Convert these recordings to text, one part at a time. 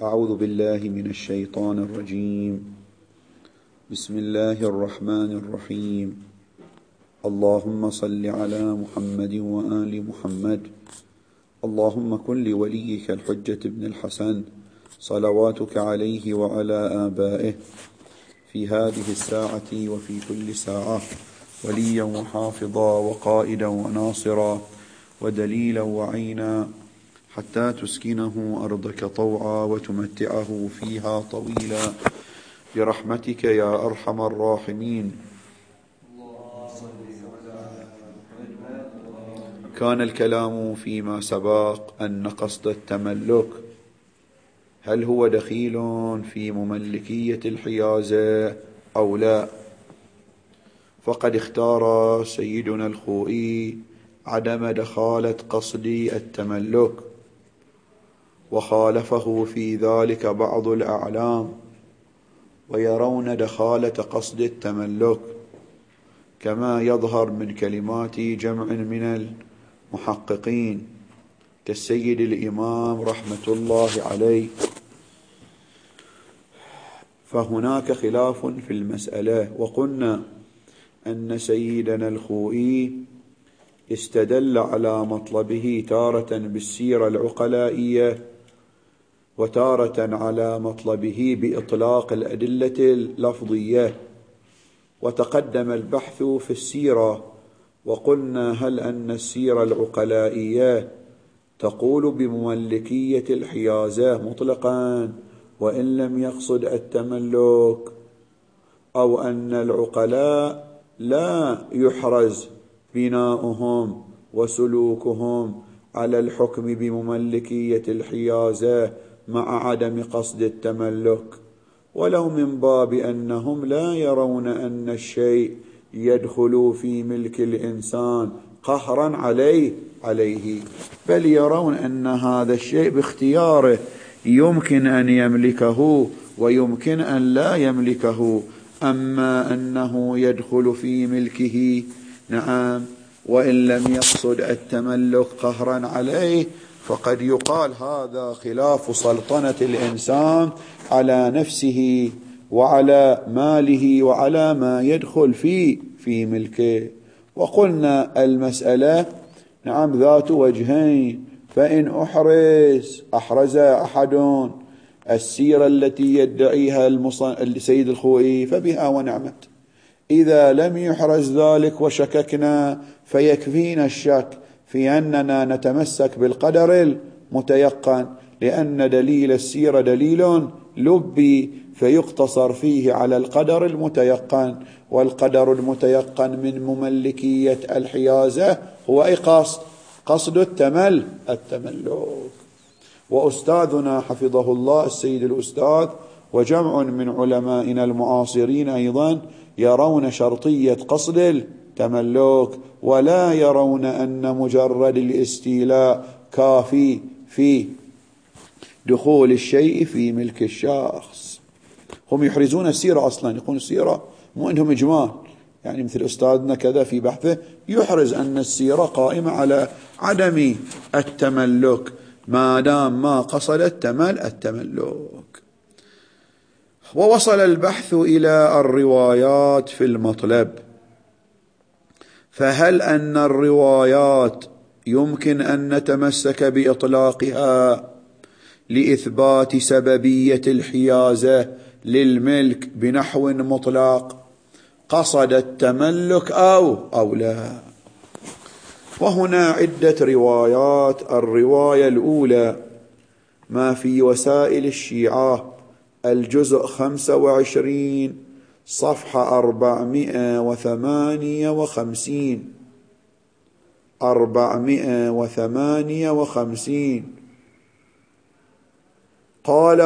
أعوذ بالله من الشيطان الرجيم. بسم الله الرحمن الرحيم. اللهم صل على محمد وآل محمد. اللهم كن لوليك الحجة ابن الحسن صلواتك عليه وعلى آبائه في هذه الساعة وفي كل ساعة وليا وحافظا وقائدا وناصرا ودليلا وعينا، حتى تسكنه أرضك طوعا وتمتعه فيها طويلا برحمتك يا أرحم الراحمين. كان الكلام فيما سبق أن قصد التملك هل هو دخيل في مملكية الحيازة أو لا؟ فقد اختار سيدنا الخوئي عدم دخالة قصد التملك، وخالفه في ذلك بعض الأعلام ويرون دخالة قصد التملك، كما يظهر من كلمات جمع من المحققين كالسيد الإمام رحمة الله عليه. فهناك خلاف في المسألة، وقلنا أن سيدنا الخوئي استدل على مطلبه تارة بالسيرة العقلائية وتارة على مطلبه بإطلاق الأدلة اللفظية، وتقدم البحث في السيرة، وقلنا هل أن السيرة العقلائية تقول بمملكية الحيازة مطلقا وإن لم يقصد التملك، أو أن العقلاء لا يحرز بناؤهم وسلوكهم على الحكم بمملكية الحيازة مع عدم قصد التملك، ولو من باب أنهم لا يرون أن الشيء يدخل في ملك الإنسان قهرا عليه، بل يرون أن هذا الشيء باختياره يمكن أن يملكه ويمكن أن لا يملكه. أما أنه يدخل في ملكه نعم وإن لم يقصد التملك قهرا عليه، فقد يقال هذا خلاف سلطنة الإنسان على نفسه وعلى ماله وعلى ما يدخل في ملكه. وقلنا المسألة نعم ذات وجهين، فإن أحرز أحد السيرة التي يدعيها السيد الخوئي فبها ونعمت، إذا لم يحرز ذلك وشككنا فيكفينا الشك في أننا نتمسك بالقدر المتيقن، لأن دليل السيرة دليل لبي فيقتصر فيه على القدر المتيقن، والقدر المتيقن من مملكية الحيازة هو أي قصد التملك. وأستاذنا حفظه الله السيد الأستاذ وجمع من علمائنا المعاصرين أيضا يرون شرطية قصد التملك، ولا يرون أن مجرد الاستيلاء كافي في دخول الشيء في ملك الشخص. هم يحرزون السيرة أصلا، يقولون السيرة مو عندهم إجمال، يعني مثل أستاذنا كذا في بحثه يحرز أن السيرة قائمة على عدم التملك ما دام ما قصد التملك. ووصل البحث إلى الروايات في المطلب، فهل أن الروايات يمكن أن نتمسك بإطلاقها لإثبات سببية الحيازة للملك بنحو مطلق قصد التملك أو لا؟ وهنا عدة روايات. الرواية الأولى ما في وسائل الشيعة الجزء 25 صفحة 458 قال: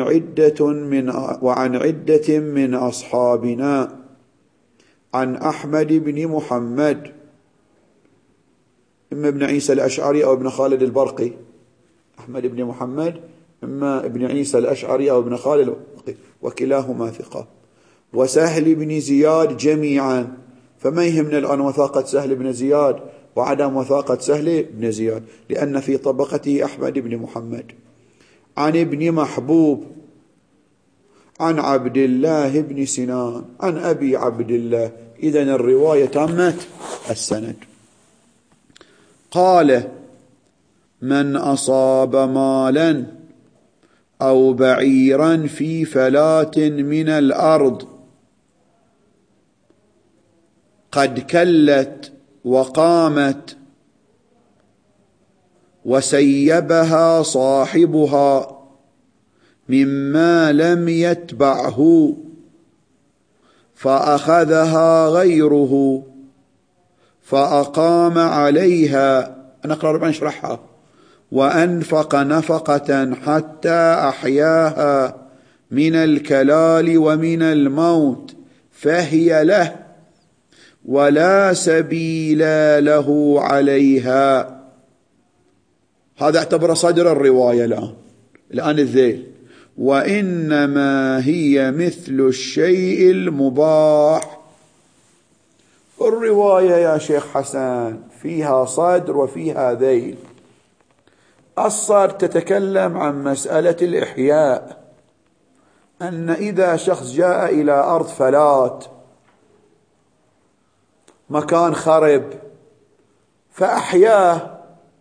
وعن عدة من أصحابنا عن أحمد بن محمد، إما ابن عيسى الأشعري أو ابن خالد البرقي. أحمد بن محمد إما ابن عيسى الأشعري أو ابن خالد البرقي، وكلاهما ثقة. وسهل بن زياد جميعا، فما يهمنا الآن وثاقة سهل بن زياد وعدم وثاقة سهل بن زياد، لأن في طبقته أحمد بن محمد. عن ابن محبوب عن عبد الله بن سنان عن أبي عبد الله. إذن الرواية تمت السند. قال: من أصاب مالا أو بعيرا في فلاة من الأرض قد كلت وقامت وسيبها صاحبها مما لم يتبعه فأخذها غيره فأقام عليها، أنا أقرأ نشرحها، وأنفق نفقة حتى أحياها من الكلال ومن الموت فهي له ولا سبيل له عليها. هذا اعتبر صدر الرواية الآن الذيل. وإنما هي مثل الشيء المباح. الرواية يا شيخ حسن فيها صدر وفيها ذيل. الصدر تتكلم عن مسألة الإحياء، أن إذا شخص جاء إلى أرض فلات، مكان خرب، فأحياه،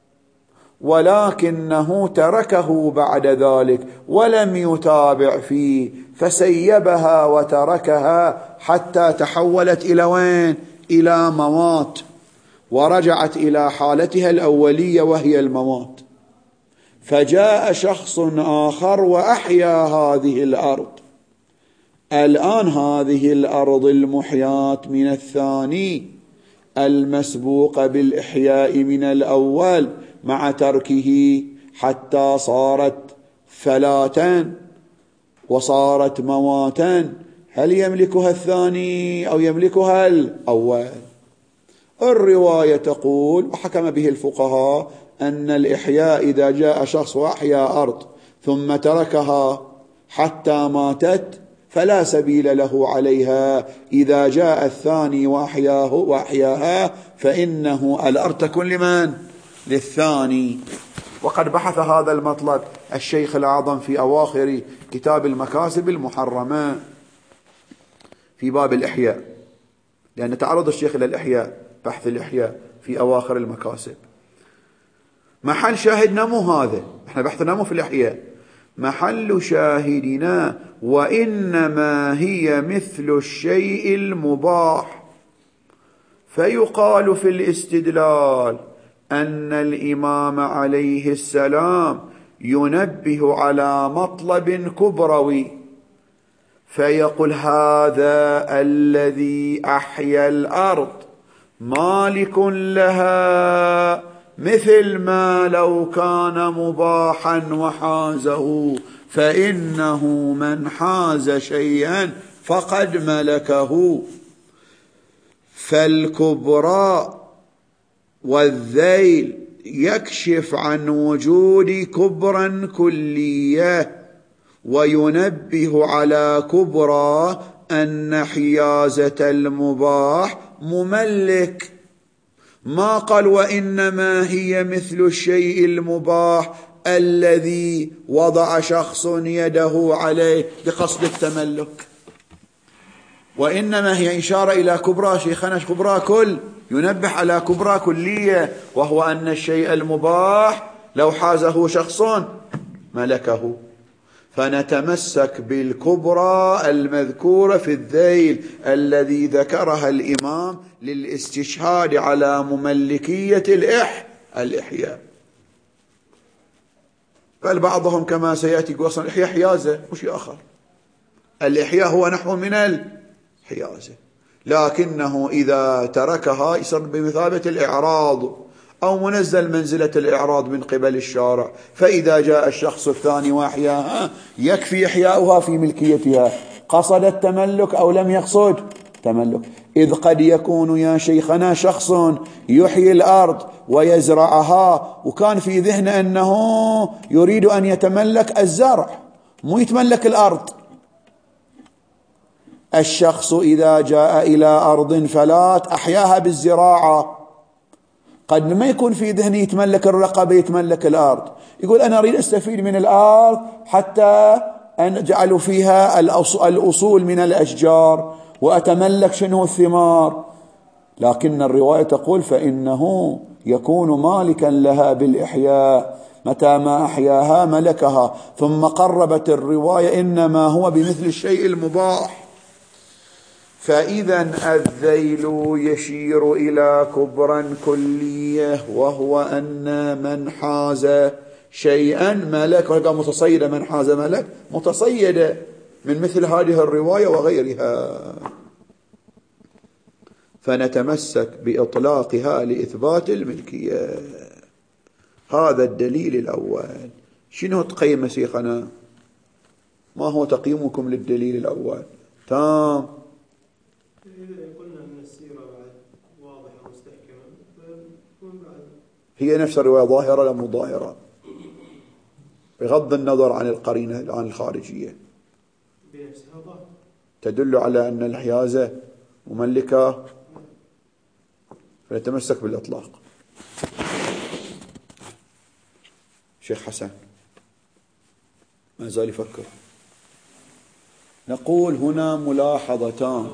ولكنه تركه بعد ذلك ولم يتابع فيه، فسيبها وتركها حتى تحولت إلى وين؟ إلى موات، ورجعت إلى حالتها الأولية وهي الموات. فجاء شخص آخر وأحيا هذه الأرض. الآن هذه الأرض المحياة من الثاني المسبوق بالإحياء من الأول مع تركه حتى صارت فلاتا وصارت مواتا، هل يملكها الثاني أو يملكها الأول؟ الرواية تقول، وحكم به الفقهاء، أن الإحياء إذا جاء شخص وأحيا أرض ثم تركها حتى ماتت فلا سبيل له عليها. إذا جاء الثاني وأحياها فإنه الأرض تكون لمن؟ للثاني. وقد بحث هذا المطلب الشيخ الأعظم في أواخر كتاب المكاسب المحرمة في باب الإحياء، لأن تعرض الشيخ إلى الإحياء، بحث الإحياء في أواخر المكاسب. محل شاهدنا مو هذا، احنا بحثنا مو في الإحياء، محل شاهدنا وإنما هي مثل الشيء المباح. فيقال في الاستدلال أن الإمام عليه السلام ينبه على مطلب كبروي، فيقول هذا الذي أحيا الأرض مالك لها مثل ما لو كان مباحا وحازه، فإنه من حاز شيئا فقد ملكه. فالكبرى والذيل يكشف عن وجود كبرى كلية، وينبه على كبرى أن حيازة المباح مملك. ما قال وإنما هي مثل الشيء المباح الذي وضع شخص يده عليه بقصد التملك، وإنما هي إشارة إلى كبرى شيخنا، كبرى كل، ينبه على كبرى كلية، وهو أن الشيء المباح لو حازه شخص ملكه. فنتمسك بالكبرى المذكورة في الذيل الذي ذكرها الإمام للاستشهاد على مملكية الإحياء. بل بعضهم كما سيأتي يقول أصلا الإحياء حيازة مش آخر، الإحياء هو نحو من الحيازة، لكنه إذا تركها يصير بمثابة الإعراض أو منزل منزلة الإعراض من قبل الشارع. فإذا جاء الشخص الثاني وأحياها يكفي إحياؤها في ملكيتها، قصد التملك أو لم يقصد تملك. إذ قد يكون يا شيخنا شخص يحيي الأرض ويزرعها وكان في ذهنه أنه يريد أن يتملك الزرع مو يتملك الأرض. الشخص إذا جاء إلى أرض فلات أحياها بالزراعة، قد ما يكون في ذهني يتملك الرقبة يتملك الأرض، يقول أنا أريد أستفيد من الأرض حتى أجعل فيها الأصول من الأشجار وأتملك شنو الثمار، لكن الرواية تقول فإنه يكون مالكا لها بالإحياء، متى ما أحياها ملكها. ثم قربت الرواية إنما هو بمثل الشيء المباح. فإذا الذيل يشير إلى كبرا كلية، وهو أن من حاز شيئا ملك، وقال متصيدة، من حاز ملك متصيدة من مثل هذه الرواية وغيرها، فنتمسك بإطلاقها لإثبات الملكية. هذا الدليل الأول. شنو تقيم شيخنا؟ ما هو تقييمكم للدليل الأول؟ تام. قلنا من السيرة بعد واضحة مستحكمة، فنكون بعد هي نفس الرواية ظاهرة لا مو ظاهرة، بغض النظر عن القرينة عن الخارجية، بنفسها ظاهرة تدل على أن الحيازة مملكة، فنتمسك بالإطلاق. شيخ حسن ما زال يفكر. نقول هنا ملاحظتان،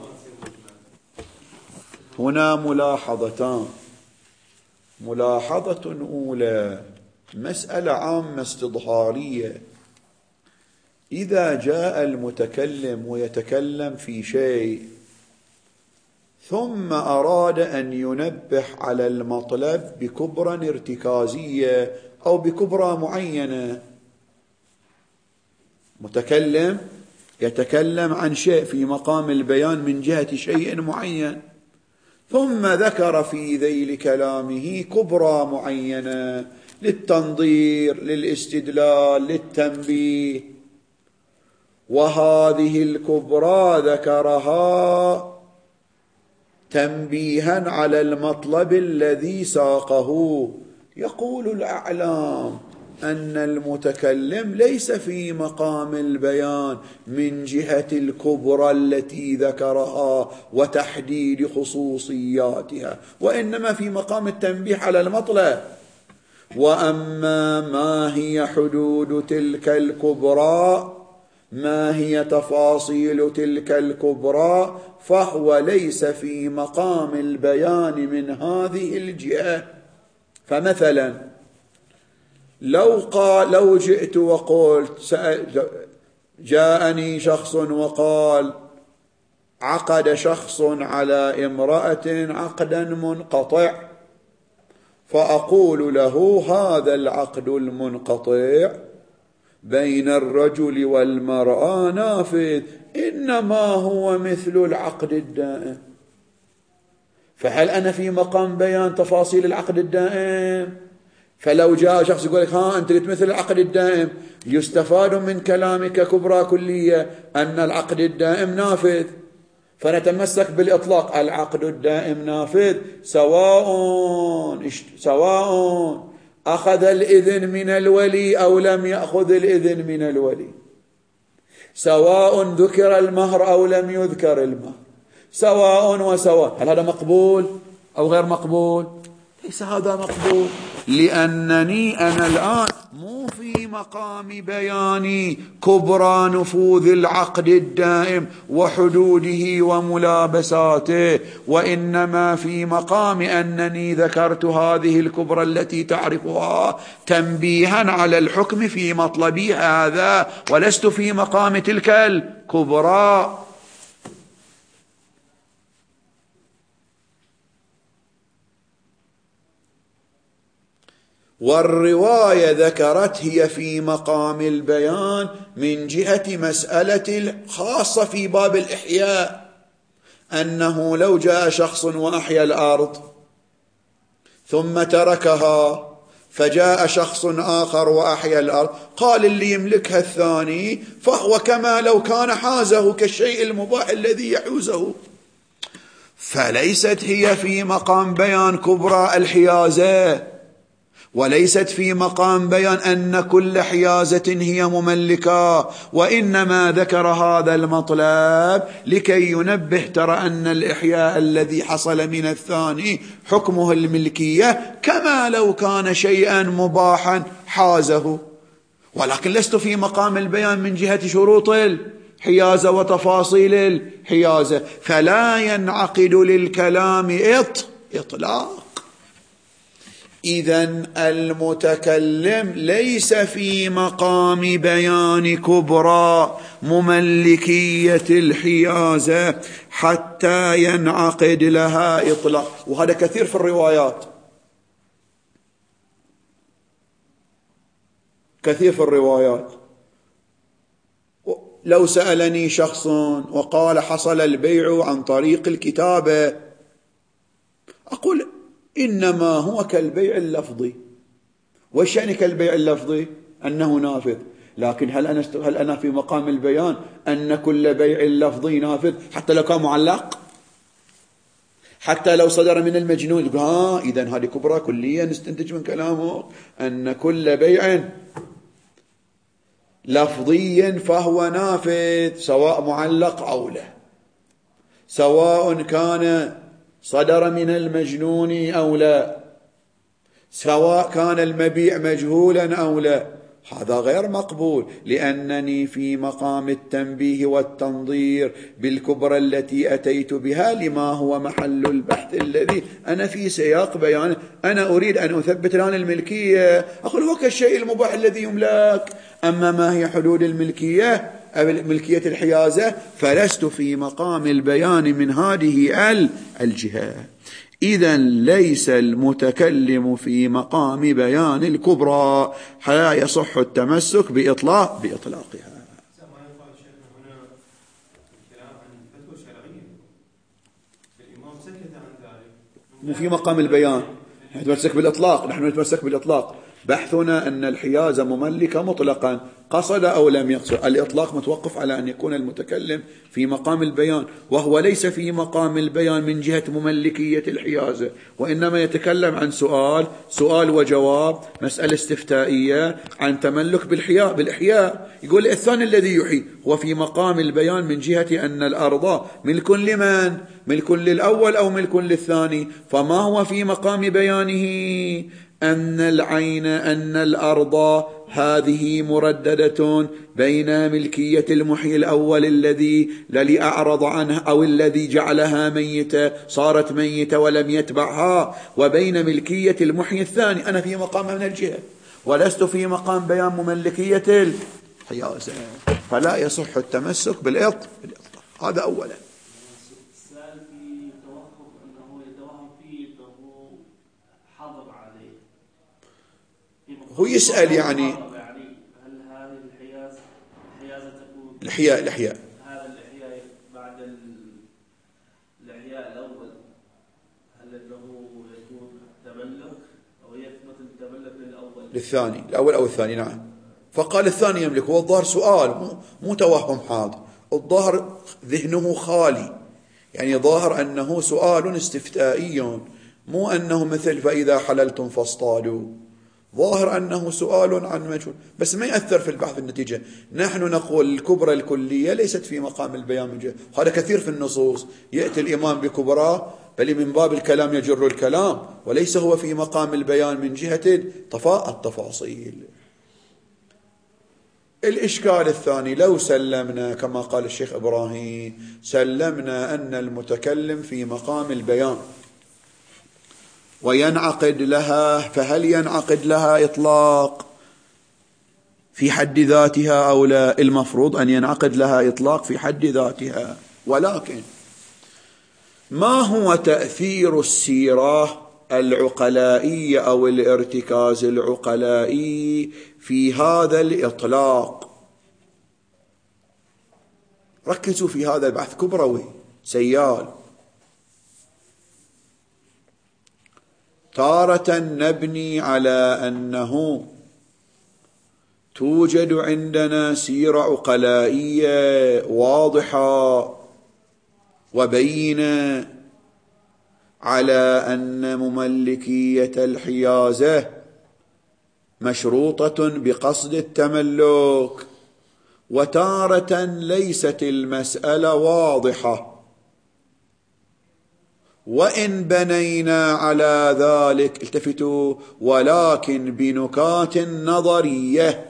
ملاحظة أولى، مسألة عامة استظهارية. إذا جاء المتكلم ويتكلم في شيء ثم أراد أن ينبه على المطلب بكبرى ارتكازية أو بكبرى معينة، متكلم يتكلم عن شيء في مقام البيان من جهة شيء معين، ثم ذكر في ذيل كلامه كبرى معينة للتنظير، للاستدلال، للتنبيه، وهذه الكبرى ذكرها تنبيها على المطلب الذي ساقه. يقول الأعلام أن المتكلم ليس في مقام البيان من جهة الكبرى التي ذكرها وتحديد خصوصياتها، وإنما في مقام التنبيه على المطلب. وأما ما هي حدود تلك الكبرى، ما هي تفاصيل تلك الكبرى، فهو ليس في مقام البيان من هذه الجهة. فمثلا لو جئت وقلت جاءني شخص وقال عقد شخص على امرأة عقدا منقطع، فأقول له هذا العقد المنقطع بين الرجل والمرأة نافذ، إنما هو مثل العقد الدائم. فهل أنا في مقام بيان تفاصيل العقد الدائم؟ فلو جاء شخص يقول لك أنت قلت مثل العقد الدائم، يستفاد من كلامك كبرى كلية أن العقد الدائم نافذ، فنتمسك بالإطلاق، العقد الدائم نافذ سواء أخذ الإذن من الولي أو لم يأخذ الإذن من الولي، سواء ذكر المهر أو لم يذكر المهر، سواء وسواء. هل هذا مقبول أو غير مقبول؟ ليس هذا مقبول، لأنني أنا الآن مو في مقام بياني كبرى نفوذ العقد الدائم وحدوده وملابساته، وإنما في مقام أنني ذكرت هذه الكبرى التي تعرفها تنبيها على الحكم في مطلبي هذا، ولست في مقام تلك الكبرى. والرواية ذكرت هي في مقام البيان من جهة مسألة خاصة في باب الإحياء، أنه لو جاء شخص وأحيا الأرض ثم تركها، فجاء شخص آخر وأحيا الأرض، قال اللي يملكها الثاني فهو كما لو كان حازه كالشيء المباح الذي يحوزه، فليست هي في مقام بيان كبرى الحيازة، وليست في مقام بيان أن كل حيازة هي مملكة، وإنما ذكر هذا المطلب لكي ينبه ترى أن الإحياء الذي حصل من الثاني حكمه الملكية كما لو كان شيئا مباحا حازه، ولكن لست في مقام البيان من جهة شروط الحيازة وتفاصيل الحيازة، فلا ينعقد للكلام إطلاق. إذن المتكلم ليس في مقام بيان كبرى مملكية الحيازة حتى ينعقد لها إطلاق، وهذا كثير في الروايات، كثير في الروايات. لو سألني شخص وقال حصل البيع عن طريق الكتابة، أقول إنما هو كالبيع اللفظي. وش يعني كالبيع اللفظي؟ أنه نافذ. لكن هل أنا في مقام البيان أن كل بيع لفظي نافذ حتى لو كان معلق؟ حتى لو صدر من المجنون يقول إذن هذه كبرى كلية، نستنتج من كلامه أن كل بيع لفظي فهو نافذ سواء معلق أو لا، سواء كان صدر من المجنون أو لا، سواء كان المبيع مجهولا أو لا. هذا غير مقبول، لأنني في مقام التنبيه والتنظير بالكبرى التي أتيت بها لما هو محل البحث الذي أنا في سياق بيان. أنا أريد أن أثبت الآن الملكية، أقول هو كالشيء المباح الذي يملك. أما ما هي حدود الملكية أو ملكية الحيازة فلست في مقام البيان من هذه الجهة. إذن ليس المتكلم في مقام بيان الكبرى، لا يصح التمسك بإطلاقها. مو في مقام البيان، نحن نتمسك بالإطلاق، نحن نتمسك بالإطلاق. بحثنا أن الحيازة مملكة مطلقا قصد أو لم يقصد. الإطلاق متوقف على أن يكون المتكلم في مقام البيان، وهو ليس في مقام البيان من جهة مملكية الحيازة، وإنما يتكلم عن سؤال وجواب، مسألة استفتائية عن تملك بالإحياء. يقول الثاني الذي يحيي هو في مقام البيان من جهة أن الأرض ملك لمن؟ ملك للأول أو ملك للثاني؟ فما هو في مقام بيانه؟ أن العين أن الأرض هذه مرددة بين ملكية المحيي الأول الذي أعرض عنها أو الذي جعلها ميتة صارت ميتة ولم يتبعها، وبين ملكية المحيي الثاني. أنا في مقام من الجهة، ولست في مقام بيان مملكية الحيازة، فلا يصح التمسك بالإطلاق. هذا أولا. هو يسأل يعني هل هذه الحيازة تكون الإحياء هذا الإحياء بعد الإحياء الأول، هل أنه يكون تملك أو يثبت التملك للثاني الأول أو الثاني؟ نعم. فقال الثاني يملك. هو الظاهر سؤال مو توهم حاضر، الظاهر ذهنه خالي، يعني ظاهر أنه سؤال استفتائي، مو أنه مثل فإذا حللتم فاصطادوا. ظاهر أنه سؤال عن مجهول، بس ما يأثر في البحث النتيجة. نحن نقول الكبرى الكلية ليست في مقام البيان من جهة، هذا كثير في النصوص، يأتي الإمام بكبرى بل من باب الكلام يجر الكلام، وليس هو في مقام البيان من جهة التفاصيل. الإشكال الثاني، لو سلمنا كما قال الشيخ إبراهيم، سلمنا أن المتكلم في مقام البيان وينعقد لها، فهل ينعقد لها إطلاق في حد ذاتها أو لا؟ المفروض أن ينعقد لها إطلاق في حد ذاتها، ولكن ما هو تأثير السيرة العقلائية أو الارتكاز العقلائي في هذا الإطلاق؟ ركزوا في هذا البحث كبروي سيال. تارة نبني على أنه توجد عندنا سيرة عقلائية واضحة وبينة على أن مملكية الحيازة مشروطة بقصد التملك، وتارة ليست المسألة واضحة، وإن بنينا على ذلك التفتوا ولكن بنكات نظرية،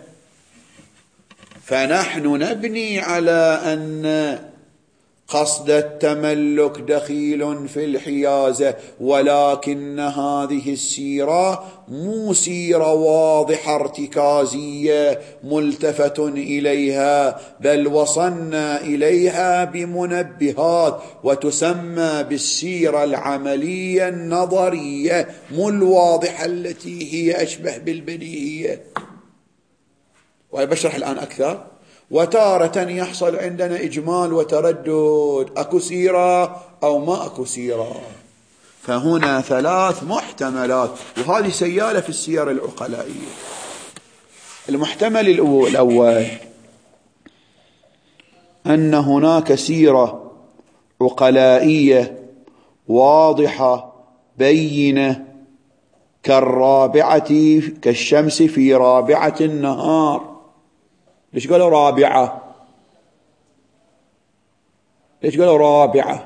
فنحن نبني على أن قصد التملك دخيل في الحيازة، ولكن هذه السيرة مو سيرة واضحة ارتكازية ملتفة إليها، بل وصلنا إليها بمنبهات، وتسمى بالسيرة العملية النظرية، مو الواضحة التي هي أشبه بالبديهية. وبشرح الآن أكثر. وتارة يحصل عندنا إجمال وتردد، أكو سيرة أو ما أكو سيرة، فهنا ثلاث محتملات، وهذه سيالة في السير العقلائية. المحتمل الأول أن هناك سيرة عقلائية واضحة بينة كالشمس في رابعة النهار. ليش قالوا رابعة؟ ليش قالوا رابعة؟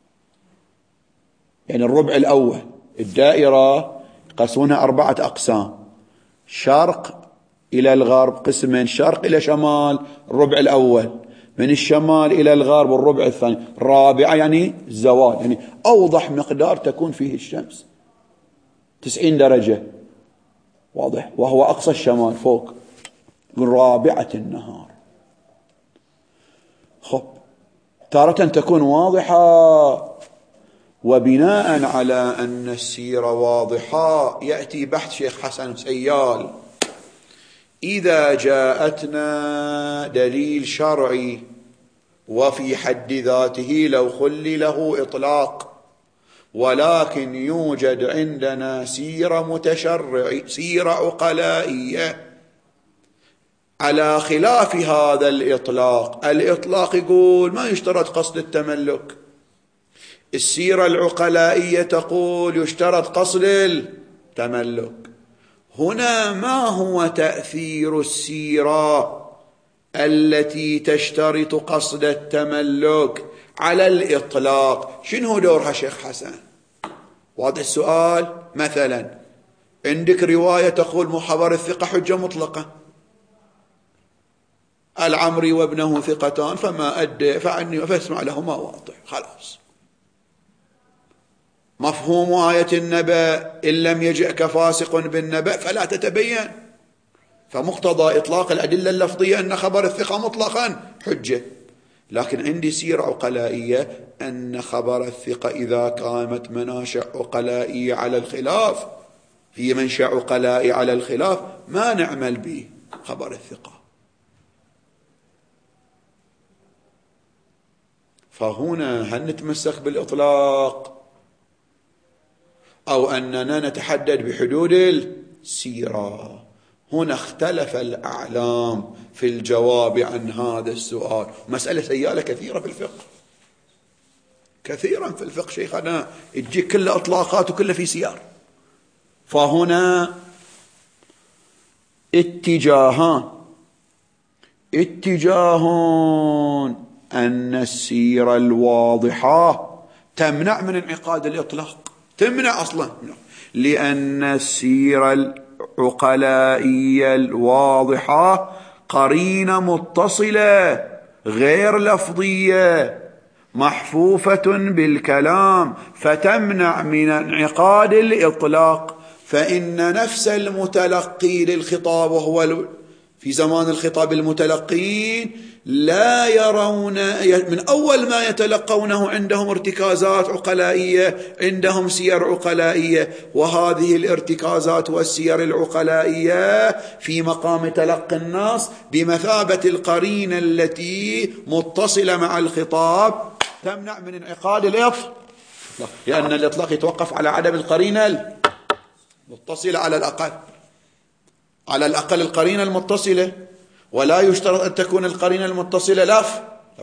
يعني الربع الأول. الدائرة قسمونها 4 أقسام: شرق إلى الغرب قسمين، شرق إلى شمال الربع الأول، من الشمال إلى الغرب الربع الثاني. رابعة يعني الزوال، يعني أوضح مقدار تكون فيه الشمس 90 درجة، واضح، وهو أقصى الشمال فوق، يقول رابعة النهار. خب، تارة تكون واضحة، وبناء على أن السيرة واضحة يأتي بحث شيخ حسن سيال: إذا جاءتنا دليل شرعي وفي حد ذاته لو خلي له إطلاق، ولكن يوجد عندنا سيرة عقلائية على خلاف هذا الإطلاق. الإطلاق يقول ما يشترط قصد التملك، السيرة العقلائية تقول يشترط قصد التملك. هنا ما هو تأثير السيرة التي تشترط قصد التملك على الإطلاق؟ شنو دورها شيخ حسن؟ واضح السؤال. مثلا عندك رواية تقول محبر الثقة حجة مطلقة، العمري وابنه ثقتان فما أدى فعني فاسمع لهما، واضح خلاص. مفهوم آية النبأ إن لم يجئك فاسق بالنبأ فلا تتبين، فمقتضى إطلاق الأدلة اللفظية أن خبر الثقة مطلقا حجة. لكن عندي سيرة عقلائية أن خبر الثقة إذا كانت مناشأ عقلائية على الخلاف، هي منشأ عقلائي على الخلاف، ما نعمل به خبر الثقة. فهنا هل نتمسك بالإطلاق أو أننا نتحدد بحدود السيرة؟ هنا اختلف الأعلام في الجواب عن هذا السؤال. مسألة سيالة كثيرة في الفقه، كثيرا في الفقه شيخنا، تجيك كل إطلاقات وكل في سيار. فهنا اتجاهان أن السيرة الواضحة تمنع من انعقاد الإطلاق، تمنع أصلا، لأن السيرة العقلائية الواضحة قرينة متصلة غير لفظية محفوفة بالكلام، فتمنع من انعقاد الإطلاق. فإن نفس المتلقي للخطاب، وهو في زمان الخطاب المتلقين لا يرون من أول ما يتلقونه عندهم ارتكازات عقلائية، عندهم سير عقلائية، وهذه الارتكازات والسير العقلائية في مقام تلقي النص بمثابة القرينة التي متصلة مع الخطاب تمنع من انعقاد الإطلاق، لأن الإطلاق يتوقف على عدم القرينة المتصلة على الأقل القرينة المتصلة، ولا يشترط أن تكون القرينة المتصلة لف،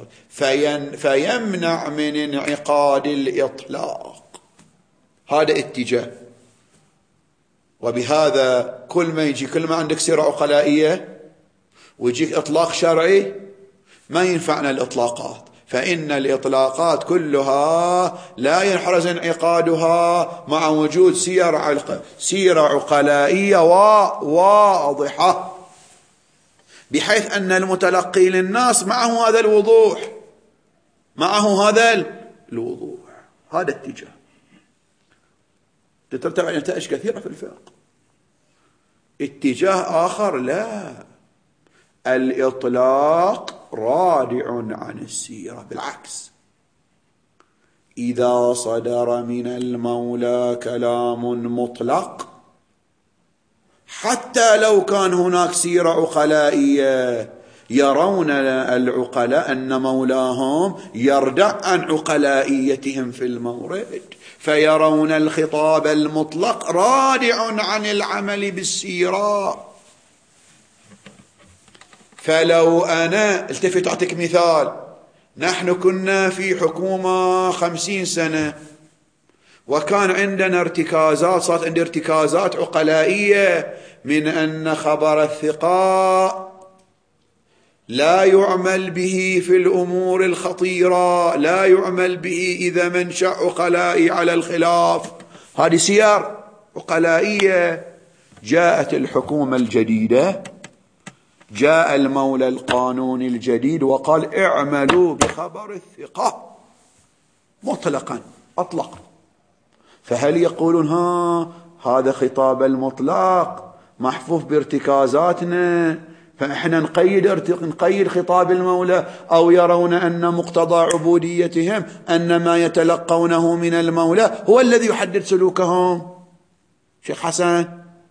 فيمنع من انعقاد الإطلاق. هذا اتجاه. وبهذا كل ما عندك سيرة عقلائية ويجيك إطلاق شرعي ما ينفعنا الإطلاقات، فإن الإطلاقات كلها لا ينحرز انعقادها مع وجود سيرة عقلائية واضحة، بحيث أن المتلقي للناس معه هذا الوضوح، هذا اتجاه تترتب على نتائج كثيرة في الفقه. اتجاه آخر لا، الإطلاق رادع عن السيرة، بالعكس، إذا صدر من المولى كلام مطلق حتى لو كان هناك سيرة عقلائية، يرون العقلاء أن مولاهم يردع عن عقلائيتهم في المورد، فيرون الخطاب المطلق رادع عن العمل بالسيرة. فلو أنا التفت أعطيك مثال، نحن كنا في حكومة 50 سنة وكان عندنا ارتكازات، صارت عندي ارتكازات عقلائية من أن خبر الثقة لا يعمل به في الأمور الخطيرة، لا يعمل به إذا منشأ عقلائي على الخلاف. هذه سير عقلائية. جاءت الحكومة الجديدة، جاء المولى القانوني الجديد وقال اعملوا بخبر الثقة مطلقا، أطلق. فهل يقولون هذا خطاب المطلق محفوف بارتكازاتنا فإحنا نقيد خطاب المولى، أو يرون أن مقتضى عبوديتهم أن ما يتلقونه من المولى هو الذي يحدد سلوكهم؟ شيخ حسن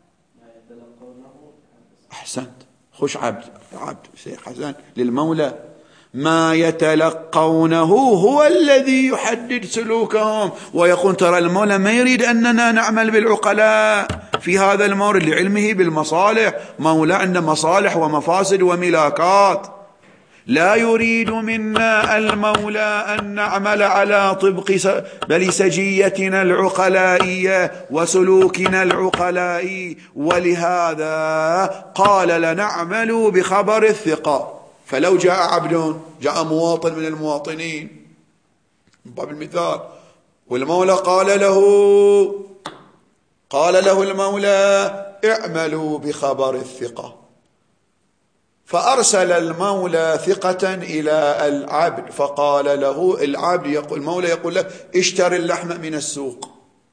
أحسنت، خش عبد شيخ حسن للمولى، ما يتلقونه هو الذي يحدد سلوكهم، ويقول ترى المولى ما يريد أننا نعمل بالعقلاء في هذا المورد لعلمه بالمصالح، مولى عنده مصالح ومفاسد وملاكات، لا يريد منا المولى أن نعمل على طبق بلسجيتنا العقلائية وسلوكنا العقلائي، ولهذا قال لنعمل بخبر الثقة. فلو جاء عبد، جاء مواطن من المواطنين من باب المثال، والمولى قال له المولى اعملوا بخبر الثقة، فأرسل المولى ثقة إلى العبد فقال له العبد، المولى يقول له اشتري اللحم من السوق،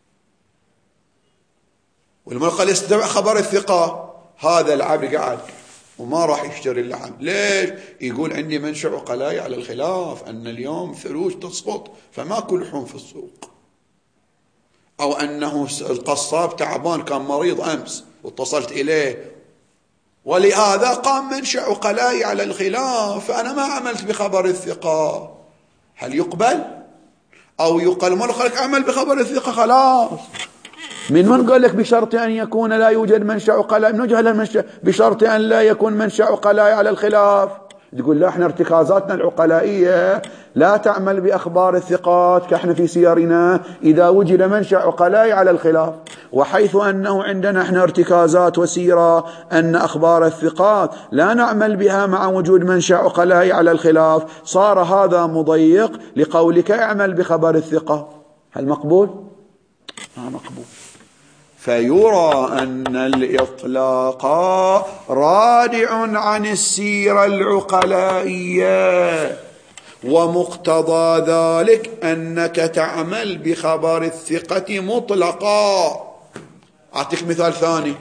والمولى قال استمع خبر الثقة. هذا العبد قاعد وما راح يشتري اللحم. ليش؟ يقول عندي منشأ عقلائي على الخلاف، أن اليوم ثلوج تسقط فما كل لحوم في السوق، أو أنه القصاب تعبان كان مريض أمس واتصلت إليه، ولهذا قام منشأ عقلائي على الخلاف، فأنا ما عملت بخبر الثقة. هل يقبل؟ أو يقال ما خلك أعمل بخبر الثقة خلاص؟ من قال لك بشرط أن يكون لا يوجد منشأ عقلائي؟ من وجه المنشأ بشرط أن لا يكون منشأ عقلائي على الخلاف؟ تقول لا، احنا ارتكازاتنا العقلائية لا تعمل بأخبار الثقات كاحنا في سيارنا إذا وجد منشأ عقلائي على الخلاف، وحيث أنه عندنا احنا ارتكازات وسيرة أن أخبار الثقات لا نعمل بها مع وجود منشأ عقلائي على الخلاف، صار هذا مضيق لقولك اعمل بخبر الثقة. هل مقبول؟ ما مقبول. فيرى أن الإطلاق رادع عن السيرة العقلائية، ومقتضى ذلك أنك تعمل بخبر الثقة مطلقا. أعطيك مثال ثاني،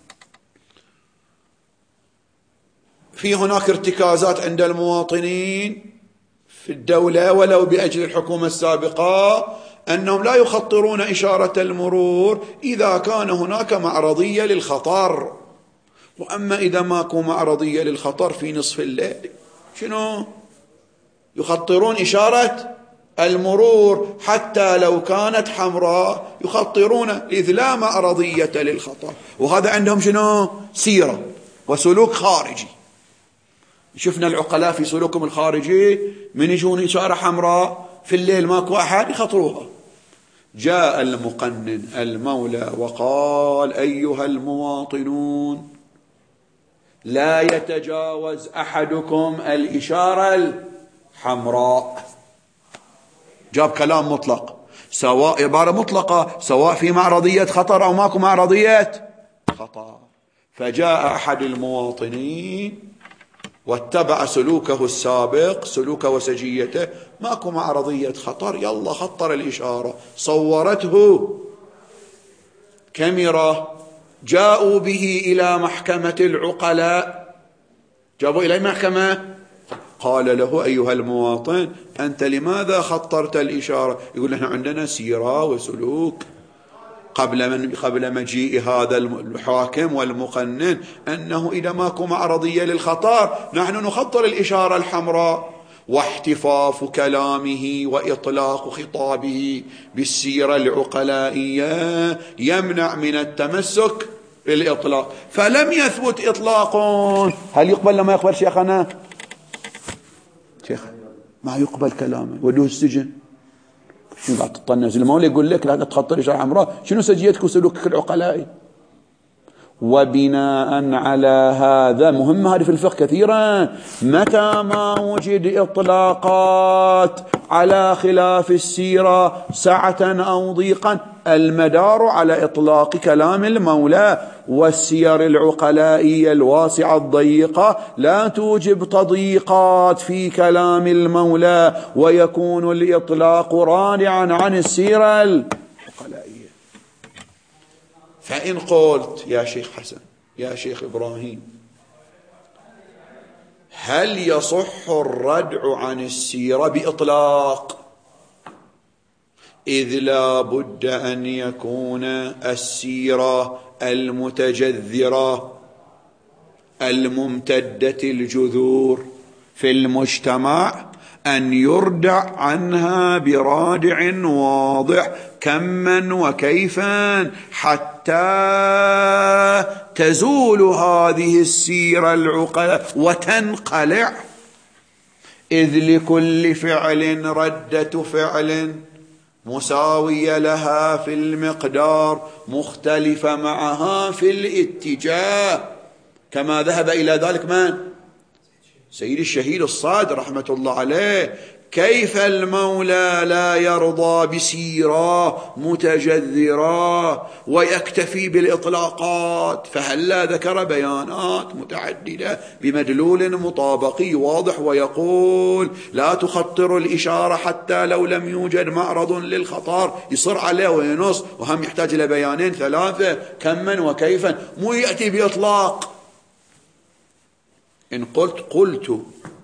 في هناك ارتكازات عند المواطنين في الدولة ولو بأجل الحكومة السابقة أنهم لا يخطرون إشارة المرور إذا كان هناك معرضية للخطر، وأما إذا ماكو معرضية للخطر في نصف الليل شنو؟ يخطرون إشارة المرور حتى لو كانت حمراء يخطرون إذ لا معرضية للخطر. وهذا عندهم شنو؟ سيرة وسلوك خارجي. شفنا العقلاء في سلوكهم الخارجي من يجون إشارة حمراء في الليل ماكو أحد يخطروها، جاء المقنن المولى وقال: أيها المواطنون، لا يتجاوز أحدكم الإشارة الحمراء. جاب كلام مطلق، سواء عبارة مطلقة، سواء في معرضية خطر أو ماكو معرضية خطر. فجاء أحد المواطنين واتبع سلوكه السابق، سلوكه وسجيته، ماكو معرضية خطر، يلا خطر الإشارة، صورته كاميرا، جاءوا به إلى محكمة العقلاء، جابوا إلى المحكمة. قال له: أيها المواطن، أنت لماذا خطرت الإشارة؟ يقول: نحن عندنا سيرة وسلوك قبل مجيء هذا الحاكم والمقنن، أنه إذا ماكو معرضية للخطر نحن نخطر الإشارة الحمراء. واحتفاف كلامه وإطلاق خطابه بالسيرة العقلائية يمنع من التمسك بالإطلاق، فلم يثبت إطلاق. هل يقبل لما يقبل شيخنا؟ شيخ ما يقبل كلامه، ودوه السجن. شنو قاعد تطنز؟ المولى يقول لك لا تخطر إشارة حمراء، شنو سجيتك وسلوكك العقلائي؟ وبناء على هذا، مهمة هذه في الفقه كثيرا، متى ما وجد إطلاقات على خلاف السيرة سعة أو ضيقا، المدار على إطلاق كلام المولى. والسير العقلائية الواسعة الضيقة لا توجب تضييقات في كلام المولى، ويكون الإطلاق رادعا عن السيرة العقلائية. فإن قلت يا شيخ حسن، يا شيخ إبراهيم، هل يصح الردع عن السيرة بإطلاق؟ إذ لا بد أن يكون السيرة المتجذرة الممتدة الجذور في المجتمع أن يردع عنها برادع واضح كما وكيفا، حتى تزول هذه السيرة العقلة وتنقلع. إذ لكل فعل ردة فعل مساوية لها في المقدار، مختلفة معها في الاتجاه، كما ذهب إلى ذلك من؟ سيد الشهيد الصادق رحمة الله عليه. كيف المولى لا يرضى بسيرة متجذرة ويكتفي بالإطلاقات؟ فهلا ذكر بيانات متعددة بمدلول مطابقي واضح، ويقول: لا تخطر الإشارة حتى لو لم يوجد معرض للخطر، يصر عليه وينص، وهم يحتاج إلى بيانين ثلاثة كما وكيفا، مو يأتي بإطلاق. إن قلت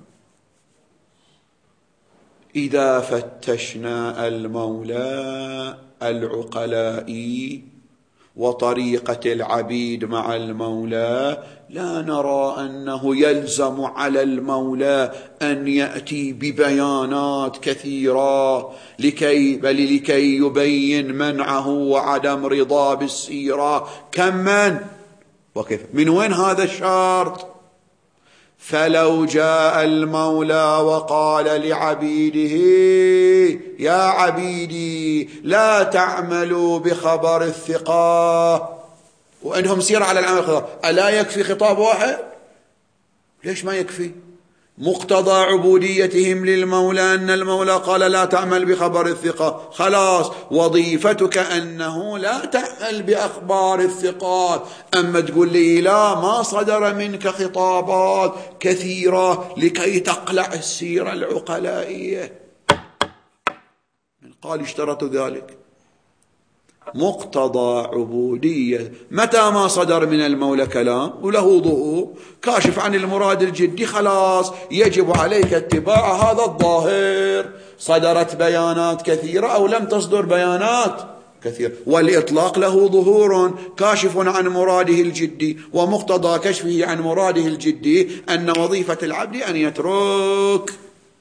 إذا فتشنا المولى العقلائي وطريقة العبيد مع المولى، لا نرى أنه يلزم على المولى أن يأتي ببيانات كثيرة لكي يبين منعه وعدم رضا بالسيرة كمن وكيف. من وين هذا الشرط؟ فلو جاء المولى وقال لعبيده: يا عبيدي لا تعملوا بخبر الثقة، وأنهم سير على العمل الخطاب، ألا يكفي خطاب واحد؟ ليش ما يكفي؟ مقتضى عبوديتهم للمولى أن المولى قال لا تعمل بخبر الثقة، خلاص وظيفتك أنه لا تعمل بأخبار الثقات. أما تقول لي لا، ما صدر منك خطابات كثيرة لكي تقلع السيرة العقلائية، من قال اشترط ذلك؟ مقتضى عبودية، متى ما صدر من المولى كلام وله ظهور كاشف عن المراد الجدي، خلاص يجب عليك اتباع هذا الظاهر. صدرت بيانات كثيرة أو لم تصدر بيانات كثيرة، والإطلاق له ظهور كاشف عن مراده الجدي، ومقتضى كشفه عن مراده الجدي أن وظيفة العبد أن يترك.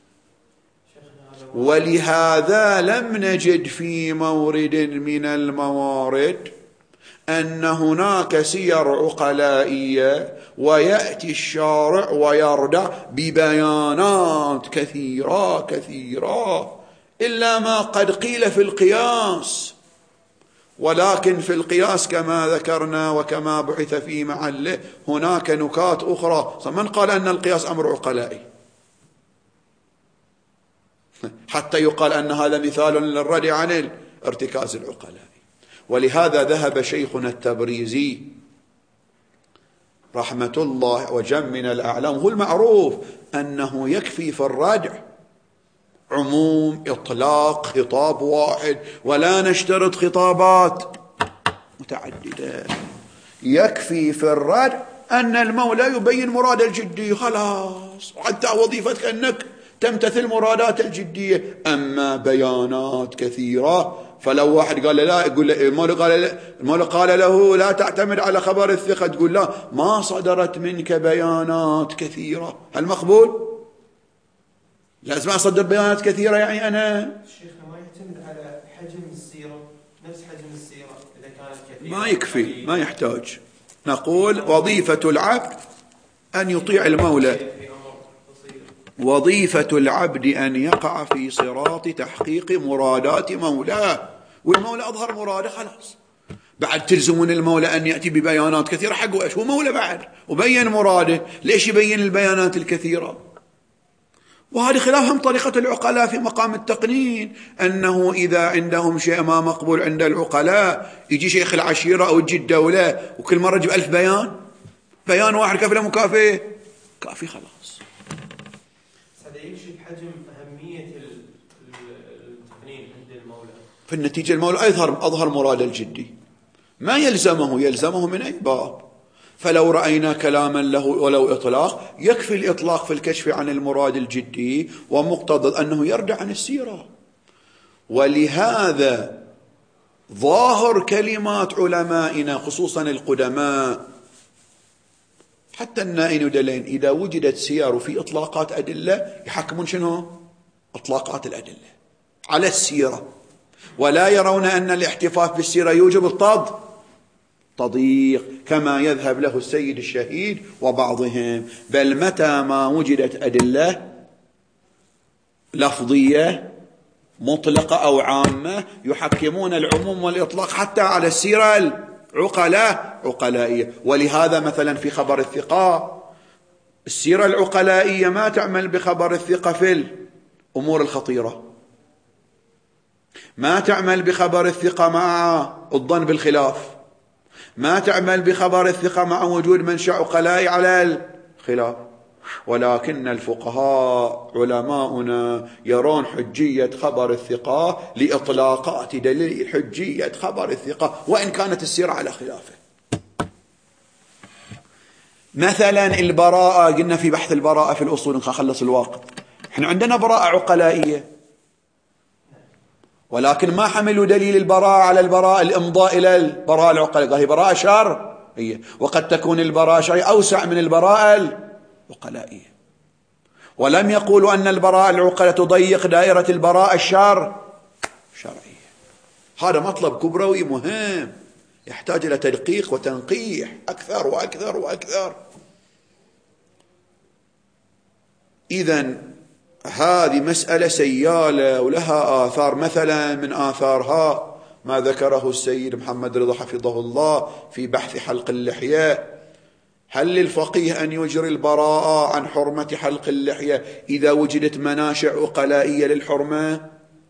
ولهذا لم نجد في مورد من الموارد أن هناك سير عقلائية ويأتي الشارع ويردع ببيانات كثيرة إلا ما قد قيل في القياس. ولكن في القياس كما ذكرنا وكما بحث في محله هناك نكات أخرى. من قال أن القياس أمر عقلائي حتى يقال أن هذا مثال للرد عن الارتكاز العقلائي؟ ولهذا ذهب شيخنا التبريزي رحمة الله وجم من الأعلام، هو المعروف أنه يكفي في الردع عموم إطلاق خطاب واحد، ولا نشترط خطابات متعددة. يكفي في الردع أن المولى يبين مراد الجدي خلاص، حتى وظيفتك أنك تمتثل مرادات الجدية. أما بيانات كثيرة فلو واحد قال لا، يقول المولى قال له لا تعتمد على خبر الثقة، تقول لا ما صدرت منك بيانات كثيرة، هل مقبول؟ لازم أصدر بيانات كثيرة يعني أنا شيخنا ما يعتمد على حجم السيرة، نفس حجم السيرة إذا كانت كثيرة ما يكفي، ما يحتاج. نقول وظيفة العبد أن يطيع المولى، وظيفة العبد أن يقع في صراط تحقيق مرادات مولاه، والمولى أظهر مراده خلاص. بعد تلزمون المولى أن يأتي ببيانات كثيرة حقه إيش؟ هو مولى بعد وبين مراده، ليش يبين البيانات الكثيرة؟ وهذه خلافهم طريقة العقلاء في مقام التقنين، أنه إذا عندهم شيء ما مقبول عند العقلاء يجي شيخ العشيرة أو يجي الدولة وكل مرة يجيب 1000 بيان، بيان واحد كافي له مكافئ كافي خلاص. هذا يكشف حجم أهمية التقنين عند المولى. في النتيجة المولى أظهر مراد الجدي، ما يلزمه من أي باب. فلو رأينا كلاما له ولو إطلاق يكفي الإطلاق في الكشف عن المراد الجدي، ومقتضى أنه يرجع عن السيرة. ولهذا ظاهر كلمات علمائنا خصوصا القدماء حتى النائين ودلين إذا وجدت سير في إطلاقات أدلة يحكمون شنو؟ إطلاقات الأدلة على السيرة، ولا يرون أن الاحتفاظ بالسيرة يوجب التضييق كما يذهب له السيد الشهيد وبعضهم. بل متى ما وجدت أدلة لفظية مطلقة أو عامة يحكمون العموم والإطلاق حتى على السيرة عقلائية. ولهذا مثلا في خبر الثقة السيرة العقلائية ما تعمل بخبر الثقة في الأمور الخطيرة، ما تعمل بخبر الثقة مع الظن بالخلاف، ما تعمل بخبر الثقة مع وجود منشأ عقلائي على الخلاف. ولكن الفقهاء علماؤنا يرون حجية خبر الثقة لإطلاقات دليل حجية خبر الثقة وإن كانت السيرة على خلافه. مثلا البراءة، قلنا في بحث البراءة في الأصول نخلص الوقت، احنا عندنا براءة عقلائية ولكن ما حملوا دليل البراءة على البراءة الإمضاء إلى البراءة العقلائية، هي براءة شرعية، وقد تكون البراءة الشرعية أوسع من البراءة العقلائية. ولم يقولوا أن البراءة العقلائية تضيق دائرة البراءة الشرعية. هذا مطلب كبروي مهم يحتاج إلى تدقيق وتنقيح أكثر وأكثر وأكثر. إذن هذه مسألة سيالة ولها آثار. مثلا من آثارها ما ذكره السيد محمد رضا حفظه الله في بحث حلق اللحية: هل للفقيه أن يجري البراءة عن حرمة حلق اللحية إذا وجدت مناشع عقلائية للحرمة؟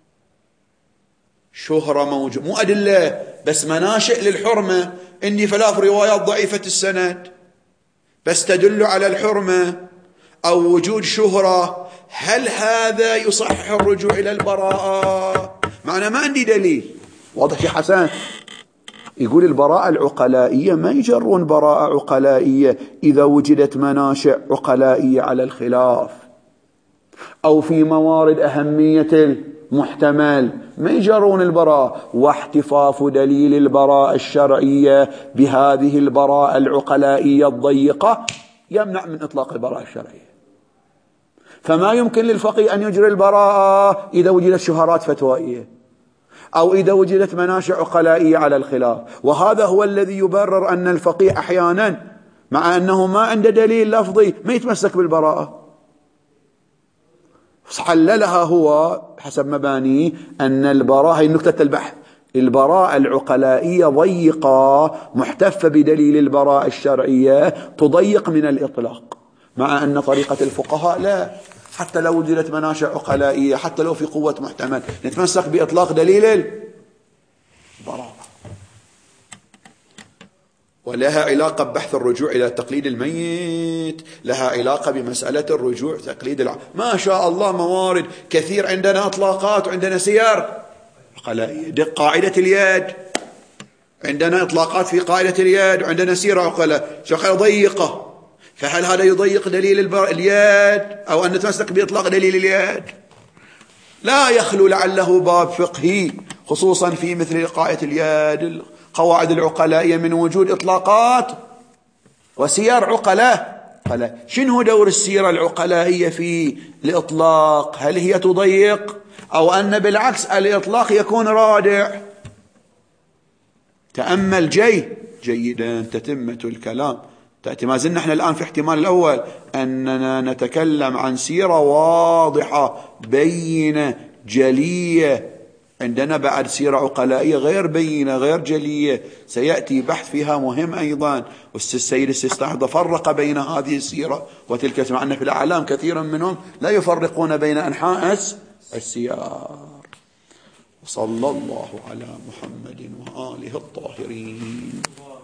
شهرة موجود، مو أدلة بس مناشئ للحرمة. إني 3 روايات ضعيفة السند بس تدل على الحرمة أو وجود شهرة، هل هذا يصحح الرجوع إلى البراءة؟ معنى ما عندي دليل واضح يا حسن. يقول البراءة العقلائية ما يجرون براءة عقلائية إذا وجدت مناشئ عقلائية على الخلاف أو في موارد أهمية المحتمل، ما يجرون البراءة. واحتفاظ دليل البراءة الشرعية بهذه البراءة العقلائية الضيقة يمنع من إطلاق البراءة الشرعية. فما يمكن للفقيه أن يجري البراءة إذا وجدت شهرات فتوائية أو إذا وجدت مناشئ عقلائية على الخلاف. وهذا هو الذي يبرر أن الفقيه أحيانا مع أنه ما عنده دليل لفظي ما يتمسك بالبراءة. حللها هو حسب مبانيه أن البراءة، هي نكتة البحث، البراءة العقلائية ضيقة محتفة بدليل البراءة الشرعية تضيق من الإطلاق، مع أن طريقة الفقهاء لا، حتى لو وجدت مناشئ عقلائية، حتى لو في قوة محتمل، نتمسك بإطلاق دليل البراءة. ولها علاقة ببحث الرجوع إلى تقليد الميت، لها علاقة بمسألة الرجوع تقليد ما شاء الله موارد كثير، عندنا إطلاقات وعندنا سير عقلائية. قاعدة اليد عندنا إطلاقات في قاعدة اليد، وعندنا سيرة عقلاء شقة ضيقة، فهل هذا يضيق دليل اليد أو أن نتمسك بإطلاق دليل اليد؟ لا يخلو لعله باب فقهي خصوصا في مثل قاعدة اليد، القواعد العقلائية، من وجود إطلاقات وسير عقلاء. شنو دور السيرة العقلائية في الإطلاق؟ هل هي تضيق أو أن بالعكس الإطلاق يكون رادع؟ تأمل جيدا تتمة الكلام تأتي. ما زلنا احنا الآن في احتمال الأول أننا نتكلم عن سيرة واضحة بينة جلية، عندنا بعد سيرة عقلائية غير بينة غير جلية سيأتي بحث فيها مهم أيضا. والسيد السيستاحضر فرق بين هذه السيرة وتلك، مع أن في الأعلام كثيرا منهم لا يفرقون بين أنحاء السيار. صلى الله على محمد وآله الطاهرين.